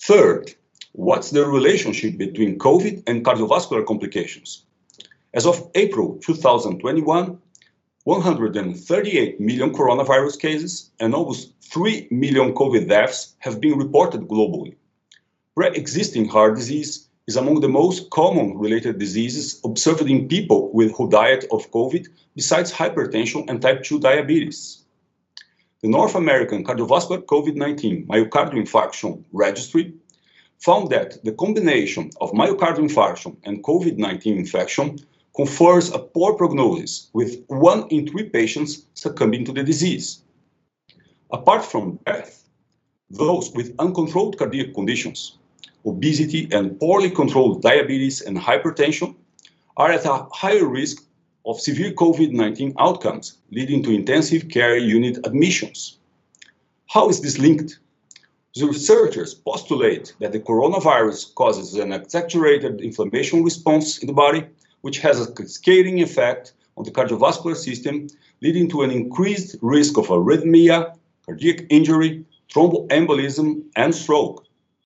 Third, what's the relationship between COVID and cardiovascular complications? As of April 2021, 138 million coronavirus cases and almost 3 million COVID deaths have been reported globally. Pre-existing heart disease is among the most common related diseases observed in people who died of COVID, besides hypertension and type 2 diabetes. The North American Cardiovascular COVID-19 Myocardial Infarction Registry found that the combination of myocardial infarction and COVID-19 infection confers a poor prognosis, with 1 in 3 patients succumbing to the disease. Apart from death, those with uncontrolled cardiac conditions, obesity, and poorly controlled diabetes and hypertension are at a higher risk of severe COVID-19 outcomes, leading to intensive care unit admissions. How is this linked? The researchers postulate that the coronavirus causes an exaggerated inflammation response in the body, which has a cascading effect on the cardiovascular system, leading to an increased risk of arrhythmia, cardiac injury, thromboembolism, and stroke.